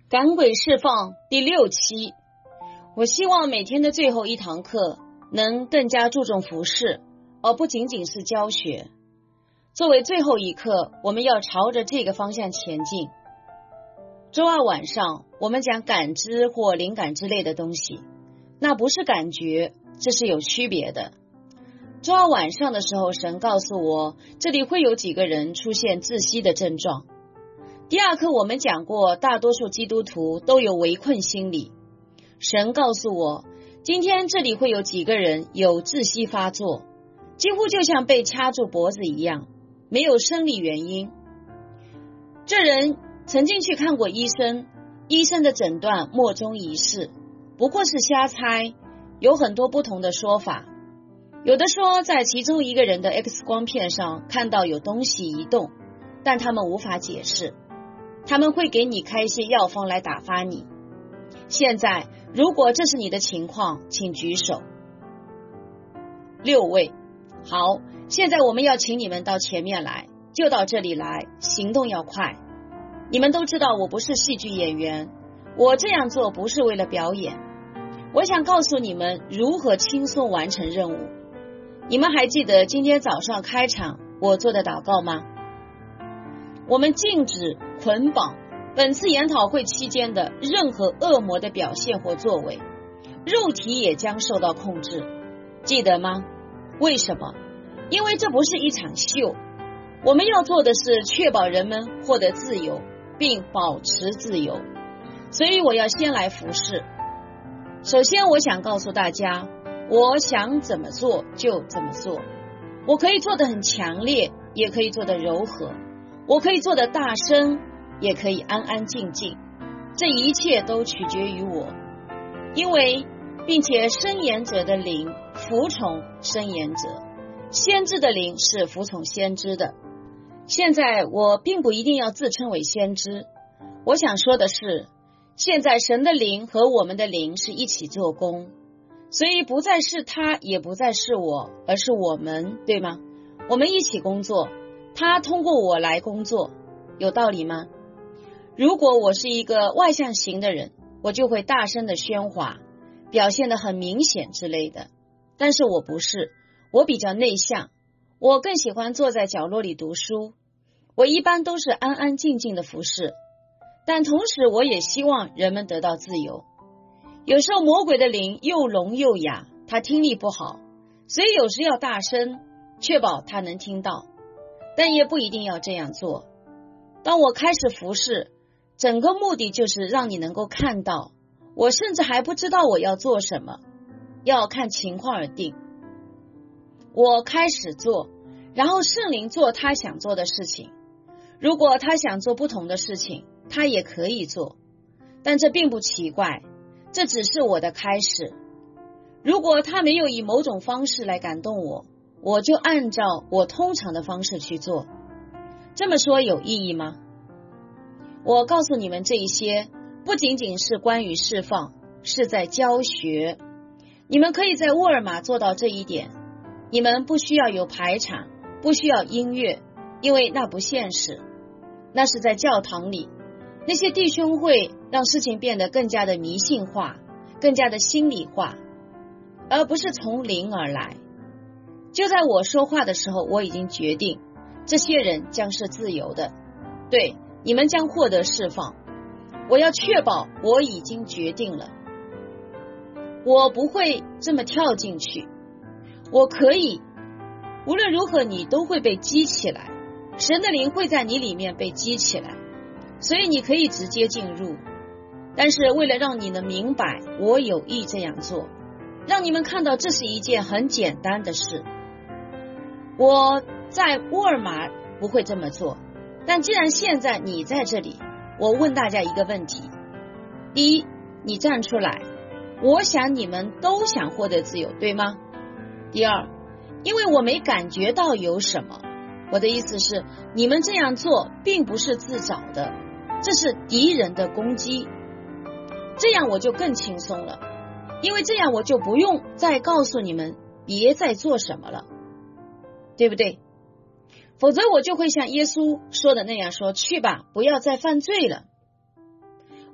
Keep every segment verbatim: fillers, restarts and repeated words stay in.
赶鬼释放第六期，我希望每天的最后一堂课能更加注重服事，而不仅仅是教学。作为最后一课，我们要朝着这个方向前进。周二晚上我们讲感知或灵感之类的东西，那不是感觉，这是有区别的。周二晚上的时候，神告诉我这里会有几个人出现窒息的症状。第二课我们讲过，大多数基督徒都有围困心理。神告诉我，今天这里会有几个人有窒息发作，几乎就像被掐住脖子一样，没有生理原因。这人曾经去看过医生，医生的诊断莫衷一是，不过是瞎猜，有很多不同的说法。有的说在其中一个人的 X 光片上看到有东西移动，但他们无法解释。他们会给你开一些药方来打发你。现在如果这是你的情况，请举手。六位。好，现在我们要请你们到前面来，就到这里来，行动要快。你们都知道我不是戏剧演员，我这样做不是为了表演，我想告诉你们如何轻松完成任务。你们还记得今天早上开场我做的祷告吗？我们禁止捆绑本次研讨会期间的任何恶魔的表现或作为，肉体也将受到控制，记得吗？为什么？因为这不是一场秀，我们要做的是确保人们获得自由并保持自由。所以我要先来服事。首先我想告诉大家，我想怎么做就怎么做，我可以做得很强烈，也可以做得柔和，我可以做得大声，也可以安安静静，这一切都取决于我。因为并且申言者的灵服从申言者，先知的灵是服从先知的。现在我并不一定要自称为先知，我想说的是，现在神的灵和我们的灵是一起做工，所以不再是他，也不再是我，而是我们，对吗？我们一起工作，他通过我来工作，有道理吗？如果我是一个外向型的人，我就会大声的喧哗，表现得很明显之类的。但是我不是，我比较内向，我更喜欢坐在角落里读书，我一般都是安安静静的服事，但同时我也希望人们得到自由。有时候魔鬼的灵又聋又哑，他听力不好，所以有时要大声，确保他能听到，但也不一定要这样做。当我开始服事，整个目的就是让你能够看到，我甚至还不知道我要做什么，要看情况而定。我开始做，然后圣灵做他想做的事情。如果他想做不同的事情，他也可以做，但这并不奇怪，这只是我的开始。如果他没有以某种方式来感动我，我就按照我通常的方式去做。这么说有意义吗？我告诉你们这一些，不仅仅是关于释放，是在教学。你们可以在沃尔玛做到这一点。你们不需要有排场，不需要音乐，因为那不现实。那是在教堂里，那些弟兄会让事情变得更加的迷信化，更加的心理化，而不是从灵而来。就在我说话的时候，我已经决定，这些人将是自由的。对，你们将获得释放。我要确保我已经决定了。我不会这么跳进去，我可以，无论如何你都会被激起来，神的灵会在你里面被激起来，所以你可以直接进入。但是为了让你能明白我有意这样做，让你们看到这是一件很简单的事。我在沃尔玛不会这么做，但既然现在你在这里，我问大家一个问题。第一，你站出来，我想你们都想获得自由，对吗？第二，因为我没感觉到有什么，我的意思是，你们这样做并不是自找的，这是敌人的攻击。这样我就更轻松了，因为这样我就不用再告诉你们别再做什么了，对不对？否则我就会像耶稣说的那样说，去吧，不要再犯罪了。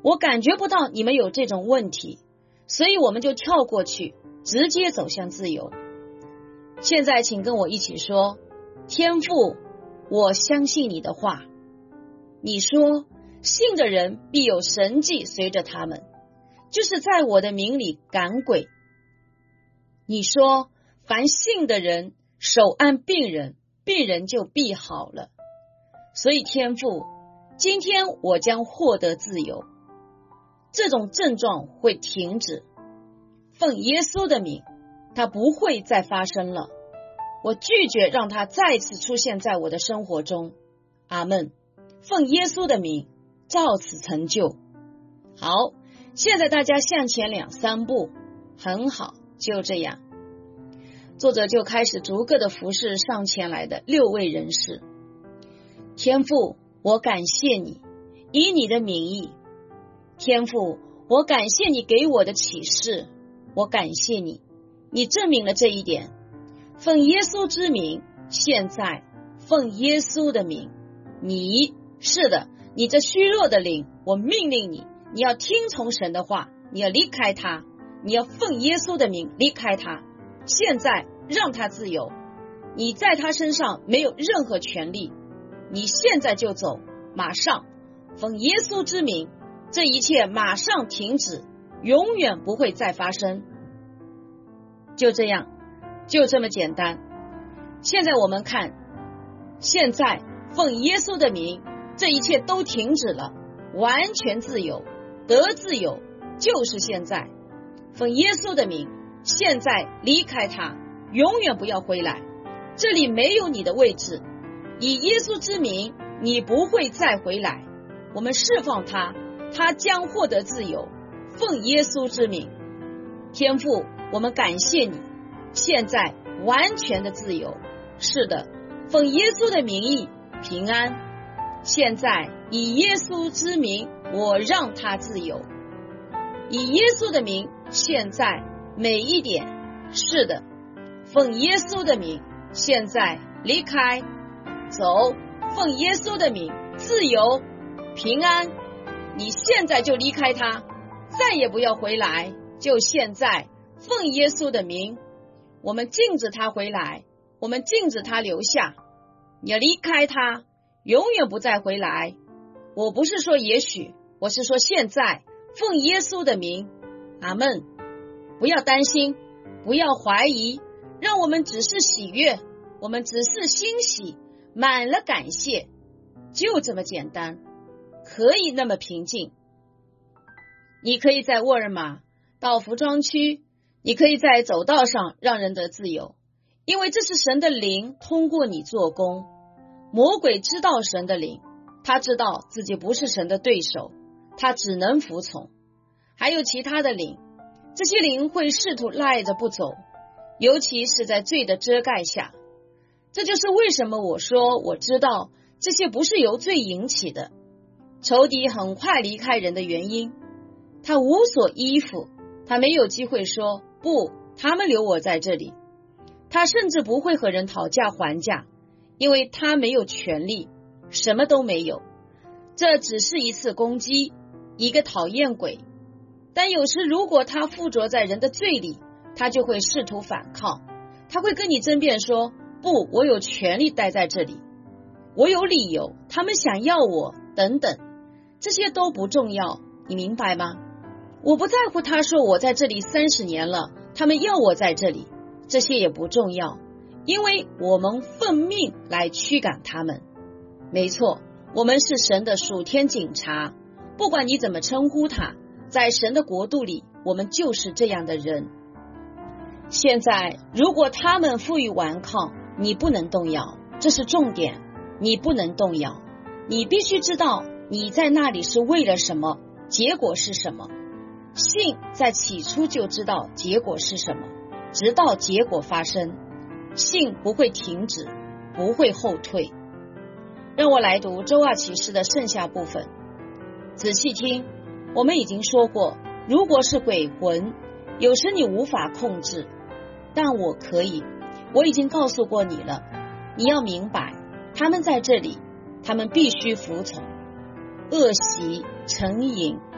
我感觉不到你们有这种问题，所以我们就跳过去，直接走向自由。现在请跟我一起说，天父，我相信你的话。你说信的人必有神迹随着他们，就是在我的名里赶鬼。你说凡信的人手按病人，病人就必好了。所以天父，今天我将获得自由，这种症状会停止。奉耶稣的名，它不会再发生了。我拒绝让它再次出现在我的生活中。阿们。奉耶稣的名，照此成就。好，现在大家向前两三步，很好，就这样。作者就开始逐个的服侍上前来的六位人士。天父，我感谢你，以你的名义。天父，我感谢你给我的启示，我感谢你，你证明了这一点。奉耶稣之名，现在奉耶稣的名，你是的，你这虚弱的灵，我命令你，你要听从神的话，你要离开他，你要奉耶稣的名离开他，现在让他自由。你在他身上没有任何权利，你现在就走，马上奉耶稣之名，这一切马上停止，永远不会再发生。就这样，就这么简单。现在我们看，现在奉耶稣的名，这一切都停止了，完全自由，得自由，就是现在。奉耶稣的名，现在离开他，永远不要回来，这里没有你的位置。以耶稣之名，你不会再回来。我们释放他，他将获得自由。奉耶稣之名，天父，我们感谢你，现在完全的自由。是的，奉耶稣的名义平安。现在以耶稣之名，我让他自由。以耶稣的名，现在每一点。是的，奉耶稣的名，现在离开，走。奉耶稣的名，自由平安。你现在就离开他，再也不要回来，就现在。奉耶稣的名，我们禁止他回来，我们禁止他留下。你要离开他，永远不再回来。我不是说也许，我是说现在。奉耶稣的名，阿们。不要担心，不要怀疑，让我们只是喜悦，我们只是欣喜，满了感谢，就这么简单，可以那么平静。你可以在沃尔玛到服装区，你可以在走道上让人得自由，因为这是神的灵通过你做工。魔鬼知道神的灵，他知道自己不是神的对手，他只能服从。还有其他的灵，这些灵会试图赖着不走，尤其是在罪的遮盖下。这就是为什么我说我知道这些不是由罪引起的。仇敌很快离开人的原因，他无所依附，他没有机会说不，他们留我在这里。他甚至不会和人讨价还价，因为他没有权利，什么都没有。这只是一次攻击，一个讨厌鬼。但有时如果他附着在人的罪里，他就会试图反抗，他会跟你争辩说，不，我有权利待在这里，我有理由，他们想要我等等，这些都不重要，你明白吗？我不在乎他说我在这里三十年了，他们要我在这里，这些也不重要，因为我们奉命来驱赶他们。没错，我们是神的属天警察，不管你怎么称呼他，在神的国度里，我们就是这样的人。现在如果他们负隅顽抗，你不能动摇，这是重点，你不能动摇。你必须知道你在那里是为了什么，结果是什么。信在起初就知道结果是什么，直到结果发生。信不会停止，不会后退。让我来读周二启示的剩下部分，仔细听。我们已经说过，如果是鬼魂，有时你无法控制，但我可以。我已经告诉过你了，你要明白，他们在这里，他们必须服从。恶习、成瘾、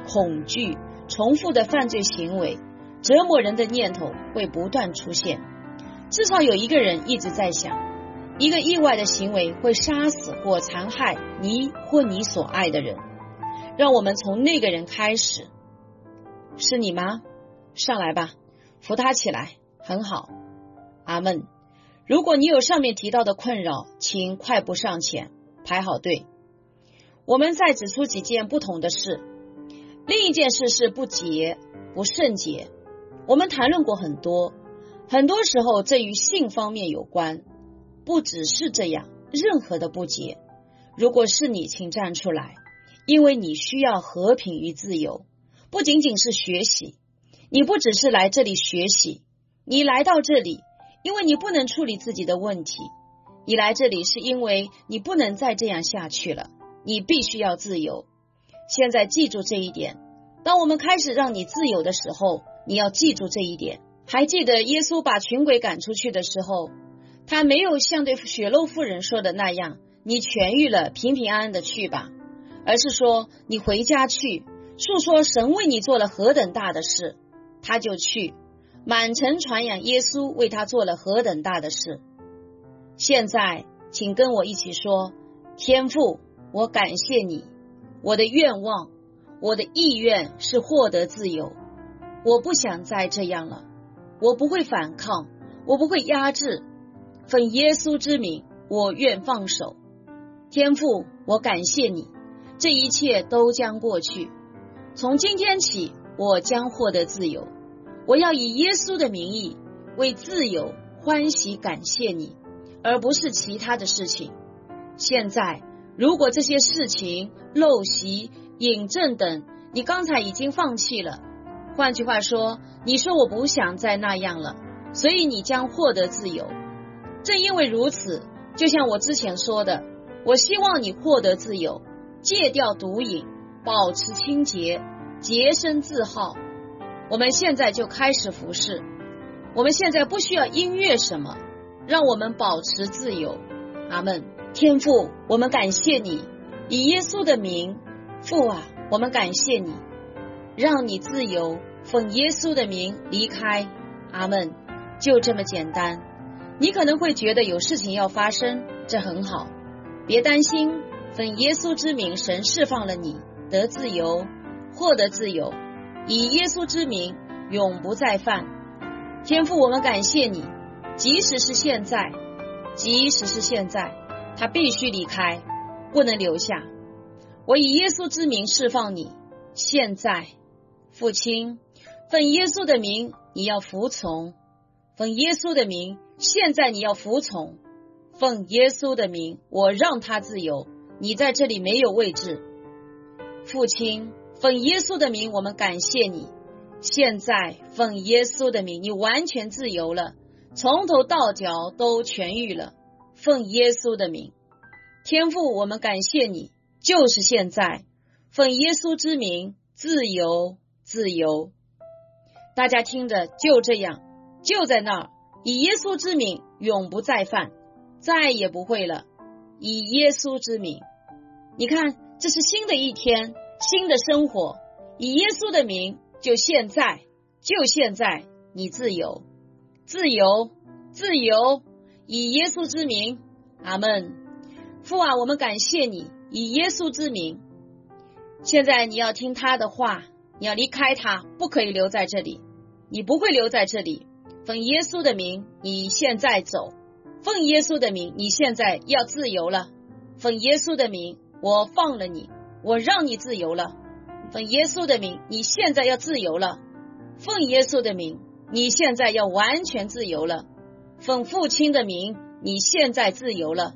恐惧、重复的犯罪行为、折磨人的念头会不断出现。至少有一个人一直在想，一个意外的行为会杀死或残害你或你所爱的人。让我们从那个人开始。是你吗？上来吧，扶他起来，很好。阿们。如果你有上面提到的困扰，请快步上前，排好队。我们再指出几件不同的事。另一件事是不洁、不圣洁。我们谈论过很多，很多时候这与性方面有关。不只是这样，任何的不洁。如果是你，请站出来，因为你需要和平与自由，不仅仅是学习。你不只是来这里学习，你来到这里因为你不能处理自己的问题，你来这里是因为你不能再这样下去了，你必须要自由。现在记住这一点，当我们开始让你自由的时候，你要记住这一点。还记得耶稣把群鬼赶出去的时候，他没有像对血漏妇人说的那样，你痊愈了，平平安安的去吧，而是说你回家去，述说神为你做了何等大的事。他就去满城传扬耶稣为他做了何等大的事。现在请跟我一起说，天父，我感谢你，我的愿望，我的意愿是获得自由。我不想再这样了，我不会反抗，我不会压制。奉耶稣之名，我愿放手。天父，我感谢你，这一切都将过去。从今天起，我将获得自由。我要以耶稣的名义为自由欢喜感谢你，而不是其他的事情。现在如果这些事情、陋习、瘾症等你刚才已经放弃了，换句话说，你说我不想再那样了，所以你将获得自由。正因为如此，就像我之前说的，我希望你获得自由，戒掉毒瘾，保持清洁，洁身自好。我们现在就开始服侍，我们现在不需要音乐什么，让我们保持自由。阿们。天父，我们感谢你，以耶稣的名，父啊，我们感谢你，让你自由，奉耶稣的名离开。阿们。就这么简单。你可能会觉得有事情要发生，这很好，别担心，奉耶稣之名，神释放了你，得自由，获得自由，以耶稣之名永不再犯。天父，我们感谢你，即使是现在，即使是现在，他必须离开，不能留下。我以耶稣之名释放你。现在父亲，奉耶稣的名，你要服从。奉耶稣的名，现在你要服从。奉耶稣的名，我让他自由，你在这里没有位置。父亲，奉耶稣的名，我们感谢你。现在奉耶稣的名，你完全自由了，从头到脚都痊愈了。奉耶稣的名。天父，我们感谢你，就是现在，奉耶稣之名，自由，自由。大家听着，就这样，就在那儿，以耶稣之名，永不再犯，再也不会了。以耶稣之名。你看，这是新的一天，新的生活，以耶稣的名，就现在，就现在，你自由，自由，自由，以耶稣之名。阿们。父啊，我们感谢你，以耶稣之名。现在你要听他的话，你要离开他，不可以留在这里，你不会留在这里。奉耶稣的名，你现在走。奉耶稣的名，你现在要自由了。奉耶稣的名，我放了你，我让你自由了。奉耶稣的名，你现在要自由了。奉耶稣的名，你现在要完全自由了。奉父亲的名，你现在自由了。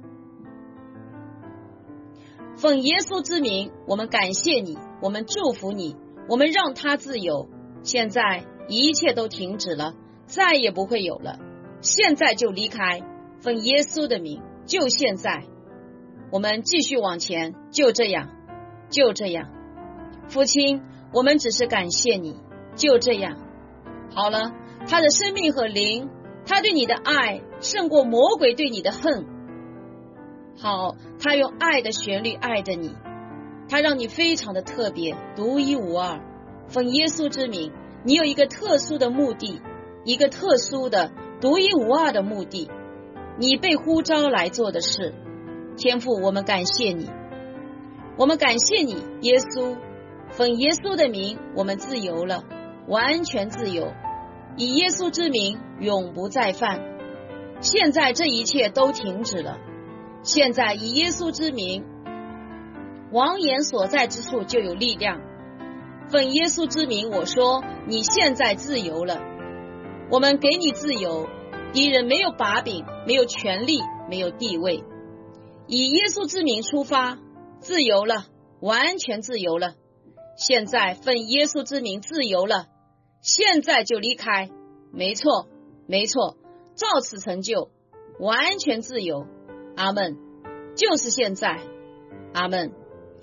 奉耶稣之名，我们感谢你，我们祝福你，我们让他自由。现在一切都停止了，再也不会有了。现在就离开，奉耶稣的名，就现在。我们继续往前，就这样，就这样。父亲，我们只是感谢你，就这样。好了，他的生命和灵，他对你的爱胜过魔鬼对你的恨。好，他用爱的旋律爱着你， 他让你非常的特别，独一无二。奉耶稣之名，你有一个特殊的目的，一个特殊的独一无二的目的，你被呼召来做的事。天父，我们感谢你，我们感谢你，耶稣。奉耶稣的名，我们自由了，完全自由，以耶稣之名永不再犯。现在这一切都停止了，现在以耶稣之名，王言所在之处就有力量。奉耶稣之名，我说你现在自由了，我们给你自由，敌人没有把柄，没有权力，没有地位。以耶稣之名出发，自由了，完全自由了。现在奉耶稣之名自由了，现在就离开。没错，没错，照此成就，完全自由。阿们，就是现在。阿们。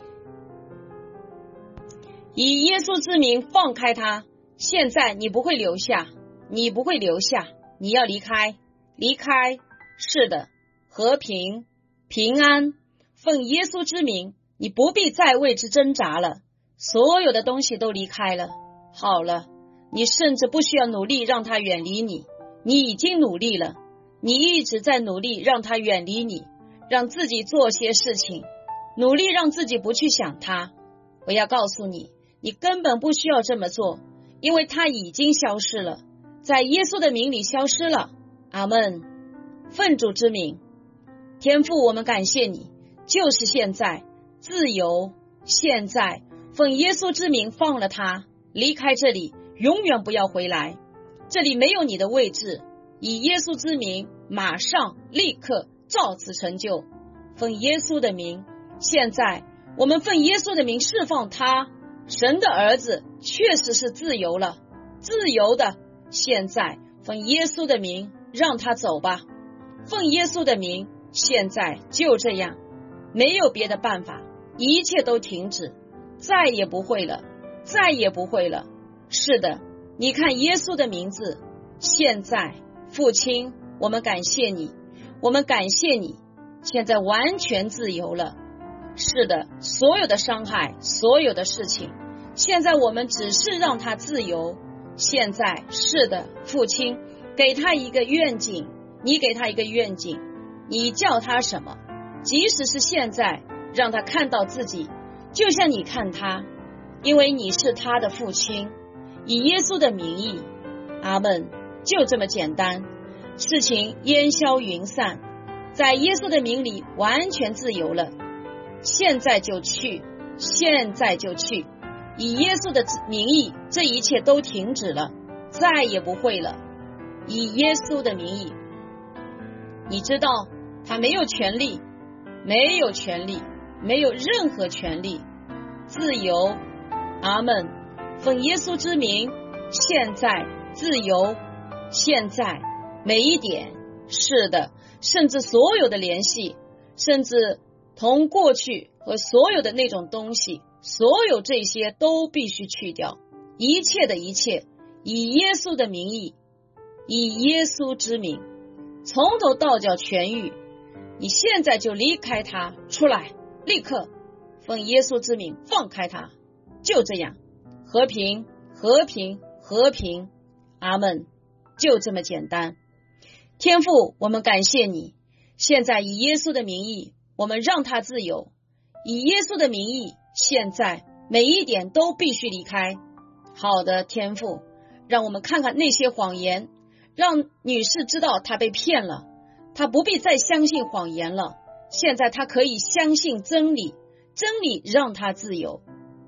以耶稣之名放开他，现在你不会留下，你不会留下，你要离开，离开。是的，和平平安，奉耶稣之名，你不必再为之挣扎了，所有的东西都离开了。好了，你甚至不需要努力让他远离你，你已经努力了，你一直在努力让他远离你，让自己做些事情，努力让自己不去想他。我要告诉你，你根本不需要这么做，因为他已经消失了，在耶稣的名里消失了。阿们。奉主之名，天父，我们感谢你，就是现在，自由，现在奉耶稣之名放了他，离开这里，永远不要回来，这里没有你的位置。以耶稣之名，马上立刻照此成就。奉耶稣的名，现在我们奉耶稣的名释放他，神的儿子确实是自由了，自由的。现在奉耶稣的名让他走吧，奉耶稣的名，现在就这样，没有别的办法，一切都停止，再也不会了，再也不会了。是的，你看耶稣的名字，现在父亲，我们感谢你，我们感谢你，现在完全自由了。是的，所有的伤害，所有的事情，现在我们只是让他自由。现在是的，父亲，给他一个愿景，你给他一个愿景，你叫他什么？即使是现在，让他看到自己就像你看他，因为你是他的父亲。以耶稣的名义，阿们，就这么简单。事情烟消云散，在耶稣的名里完全自由了。现在就去，现在就去，以耶稣的名义，这一切都停止了，再也不会了。以耶稣的名义，你知道他没有权利，没有权利，没有任何权利，自由。阿们。奉耶稣之名，现在自由，现在每一点，是的，甚至所有的联系，甚至同过去和所有的那种东西，所有这些都必须去掉，一切的一切，以耶稣的名义，以耶稣之名，从头到脚痊愈。你现在就离开他，出来，立刻奉耶稣之名放开他，就这样，和平和平和平。阿们。就这么简单。天父，我们感谢你，现在以耶稣的名义，我们让他自由，以耶稣的名义，现在每一点都必须离开。好的，天父，让我们看看那些谎言，让女士知道她被骗了，她不必再相信谎言了，现在她可以相信真理，真理让她自由。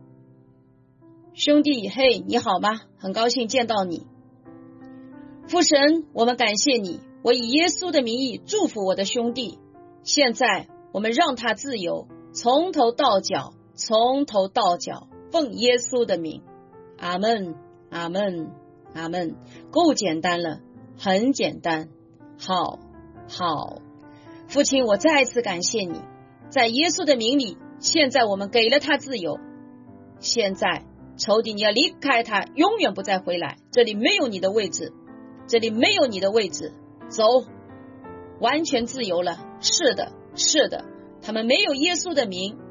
兄弟，嘿，你好吗？很高兴见到你。父神，我们感谢你，我以耶稣的名义祝福我的兄弟，现在我们让他自由，从头到脚，从头到脚，奉耶稣的名。阿们，阿们，阿们。够简单了，很简单。好，好。父亲，我再次感谢你，在耶稣的名里，现在我们给了他自由，现在仇敌你要离开他，永远不再回来，这里没有你的位置，这里没有你的位置，走，完全自由了。是的，是的，他们没有耶稣的名，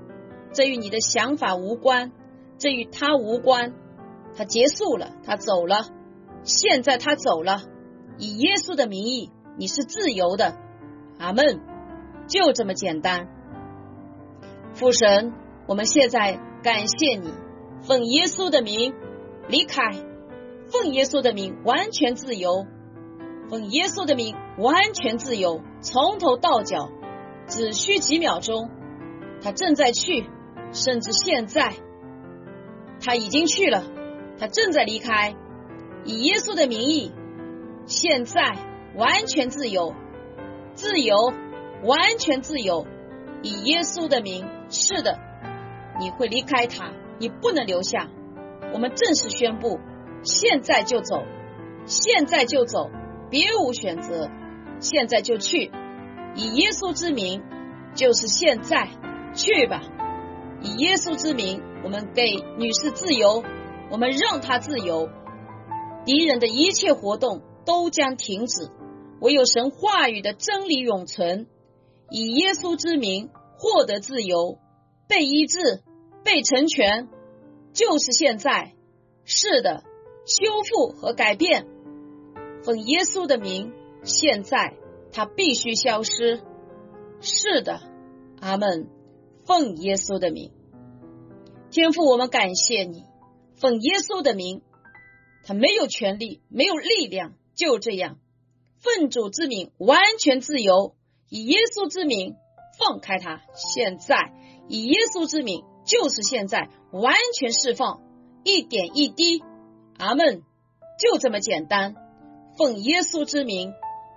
这与你的想法无关，这与他无关。他结束了，他走了，现在他走了，以耶稣的名义，你是自由的。阿们。就这么简单。父神，我们现在感谢你，奉耶稣的名离开，奉耶稣的名完全自由，奉耶稣的名完全自由，从头到脚只需几秒钟。他正在去，甚至现在他已经去了，他正在离开，以耶稣的名义，现在完全自由，自由，完全自由，以耶稣的名。是的，你会离开他，你不能留下。我们正式宣布，现在就走，现在就走，别无选择，现在就去，以耶稣之名，就是现在，去吧。以耶稣之名，我们给女士自由，我们让她自由，敌人的一切活动都将停止，唯有神话语的真理永存。以耶稣之名获得自由，被医治，被成全，就是现在。是的，修复和改变，奉耶稣的名，现在它必须消失。是的，阿们。奉耶稣的名。天父，我们感谢你，奉耶稣的名，他没有权利，没有力量，就这样奉主之名完全自由，以耶稣之名放开他，现在以耶稣之名，就是现在完全释放，一点一滴。阿们。就这么简单，奉耶稣之名。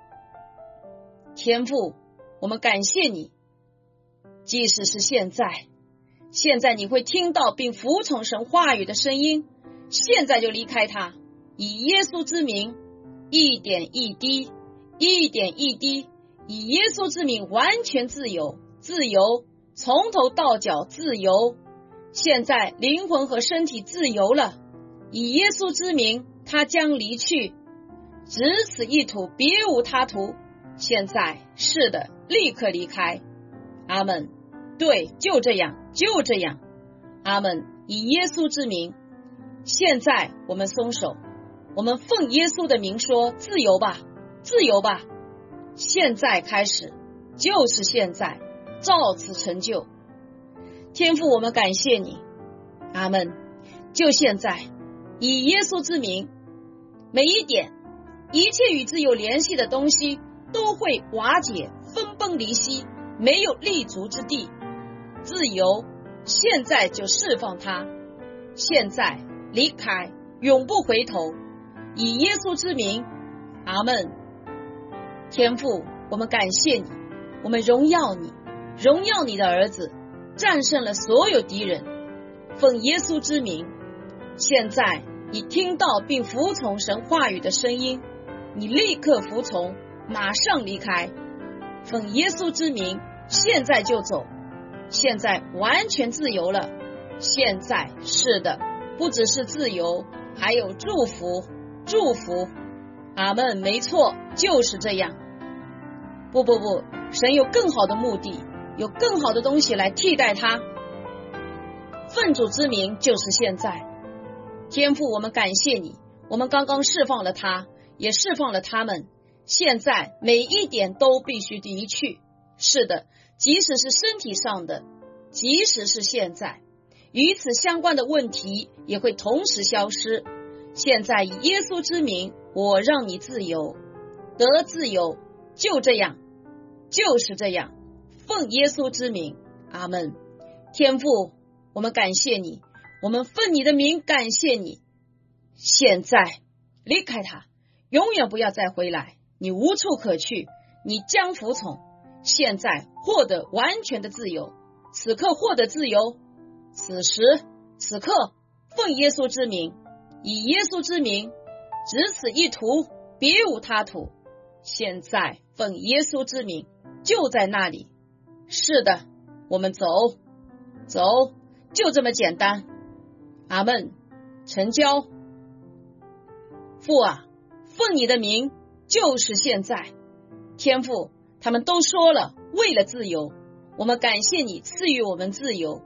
天父，我们感谢你，即使是现在，现在你会听到并服从神话语的声音，现在就离开他，以耶稣之名，一点一滴，一点一滴，以耶稣之名完全自由，自由，从头到脚自由。现在灵魂和身体自由了，以耶稣之名，他将离去，只此一途，别无他途。现在，是的，立刻离开。阿们。对，就这样，就这样。阿们。以耶稣之名，现在我们松手，我们奉耶稣的名说，自由吧，自由吧。现在开始，就是现在，照此成就。天父，我们感谢你。阿们。就现在，以耶稣之名，每一点，一切与之有联系的东西都会瓦解，分崩离析，没有立足之地。自由，现在就释放它，现在离开，永不回头，以耶稣之名。阿们。天父，我们感谢你，我们荣耀你，荣耀你的儿子战胜了所有敌人，奉耶稣之名。现在你听到并服从神话语的声音，你立刻服从，马上离开，奉耶稣之名，现在就走，现在完全自由了。现在，是的，不只是自由，还有祝福，祝福。阿们。没错，就是这样。不不不，神有更好的目的，有更好的东西来替代它。奉主之名，就是现在。天父，我们感谢你，我们刚刚释放了他，也释放了他们，现在每一点都必须离去。是的，即使是身体上的，即使是现在，与此相关的问题也会同时消失。现在以耶稣之名，我让你自由，得自由，就这样，就是这样，奉耶稣之名。阿们。天父，我们感谢你，我们奉你的名感谢你。现在离开他，永远不要再回来，你无处可去，你将服从。现在获得完全的自由，此刻获得自由，此时此刻奉耶稣之名，以耶稣之名，只此一途，别无他途。现在奉耶稣之名，就在那里。是的，我们走走，就这么简单。阿们。成交。父啊，奉你的名，就是现在。天父，他们都说了，为了自由，我们感谢你赐予我们自由，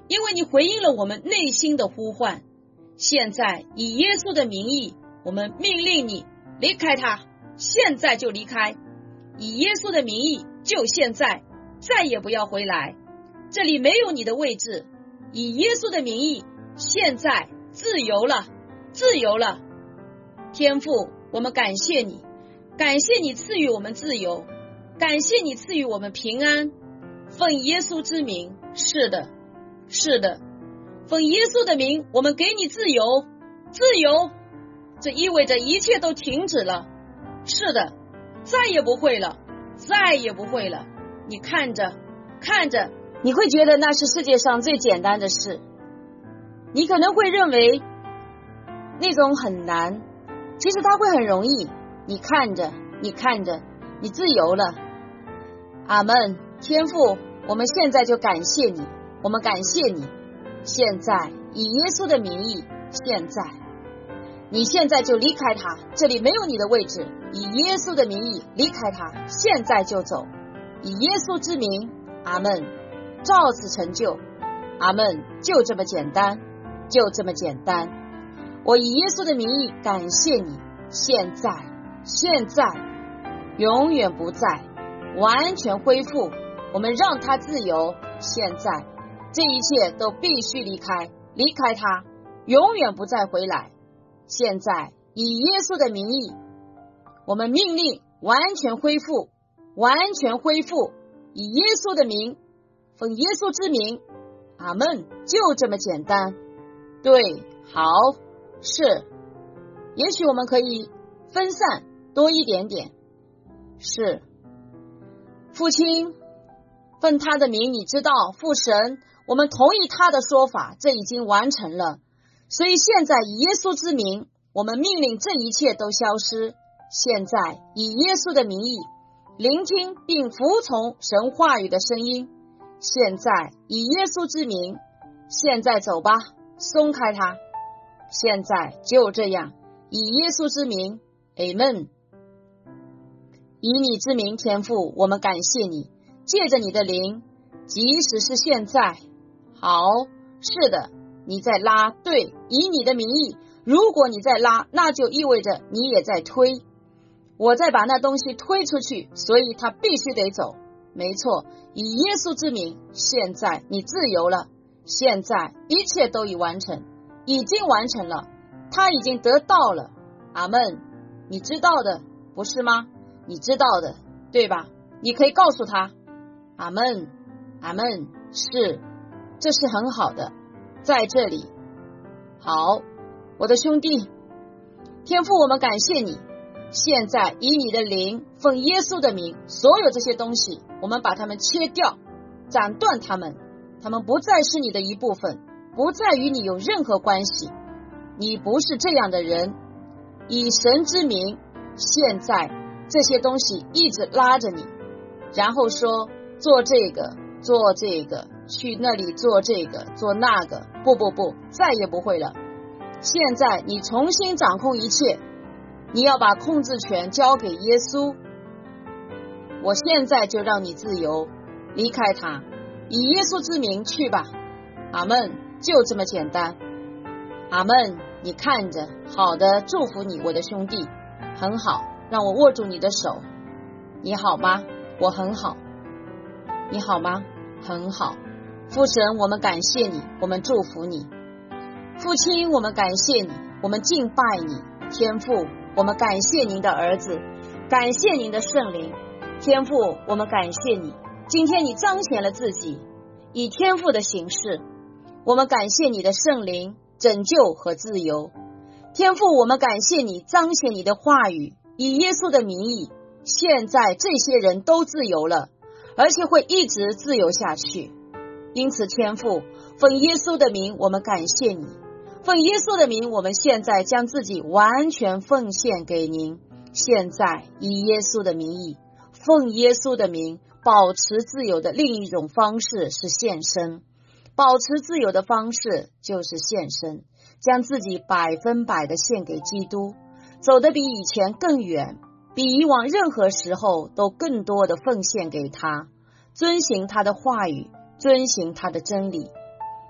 因为你回应了我们内心的呼唤。现在以耶稣的名义，我们命令你离开他，现在就离开。以耶稣的名义，就现在，再也不要回来，这里没有你的位置。以耶稣的名义，现在自由了，自由了。天父，我们感谢你，感谢你赐予我们自由，感谢你赐予我们平安。奉耶稣之名，是的，是的，奉耶稣的名，我们给你自由，自由，这意味着一切都停止了。是的，再也不会了，再也不会了。你看着，看着，你会觉得那是世界上最简单的事。你可能会认为那种很难，其实它会很容易。你看着，你看着，你自由了。阿们。天父，我们现在就感谢你，我们感谢你。现在以耶稣的名义，现在你现在就离开他，这里没有你的位置。以耶稣的名义离开他，现在就走。以耶稣之名，阿们。照此成就，阿们。就这么简单，就这么简单。我以耶稣的名义感谢你，现在现在永远不在，完全恢复。我们让他自由，现在这一切都必须离开，离开他，永远不再回来。现在以耶稣的名义，我们命令完全恢复，完全恢复。以耶稣的名，奉耶稣之名，阿们。就这么简单。对，好，是。也许我们可以分散多一点点。是。父亲，奉他的名，你知道，父神，我们同意他的说法，这已经完成了。所以现在以耶稣之名，我们命令这一切都消失。现在以耶稣的名义，聆听并服从神话语的声音。现在以耶稣之名，现在走吧，松开他。现在就这样，以耶稣之名， Amen。 以你之名，天父，我们感谢你，借着你的灵，即使是现在，好，是的，你在拉，对，以你的名义，如果你在拉，那就意味着你也在推。我在把那东西推出去，所以他必须得走。没错，以耶稣之名，现在你自由了。现在一切都已完成，已经完成了，他已经得到了。阿们。你知道的，不是吗？你知道的，对吧？你可以告诉他。阿们，阿们。是，这是很好的，在这里。好，我的兄弟，天父，我们感谢你。现在以你的灵，奉耶稣的名，所有这些东西，我们把它们切掉，斩断它们，它们不再是你的一部分，不再与你有任何关系。你不是这样的人。以神之名，现在这些东西一直拉着你，然后说做这个，做这个，去那里做这个，做那个。不不不，再也不会了。现在你重新掌控一切，你要把控制权交给耶稣。我现在就让你自由，离开他，以耶稣之名去吧。阿们。就这么简单。阿们。你看着，好的，祝福你，我的兄弟，很好，让我握住你的手。你好吗？我很好。你好吗？很好。父神，我们感谢你，我们祝福你。父亲，我们感谢你，我们敬拜你。天父，我们感谢您的儿子，感谢您的圣灵。天父，我们感谢你，今天你彰显了自己，以天父的形式。我们感谢你的圣灵拯救和自由。天父，我们感谢你彰显你的话语，以耶稣的名义，现在这些人都自由了，而且会一直自由下去。因此天父，奉耶稣的名，我们感谢你。奉耶稣的名，我们现在将自己完全奉献给您。现在以耶稣的名义，奉耶稣的名，保持自由的另一种方式是献身。保持自由的方式就是献身，将自己百分百的献给基督，走得比以前更远，比以往任何时候都更多的奉献给他，遵行他的话语，遵行他的真理。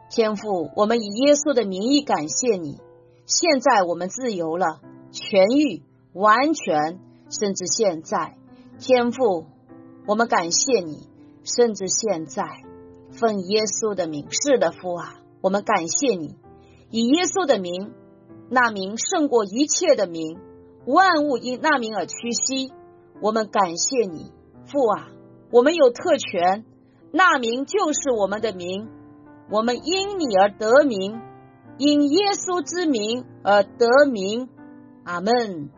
天父，我们以耶稣的名义感谢你，现在我们自由了，痊愈，完全，甚至现在，天父，我们感谢你，甚至现在，奉耶稣的名，是的父啊，我们感谢你，以耶稣的名，那名胜过一切的名，万物因那名而屈膝，我们感谢你，父啊，我们有特权，那名就是我们的名，我们因你而得名，因耶稣之名而得名，阿们。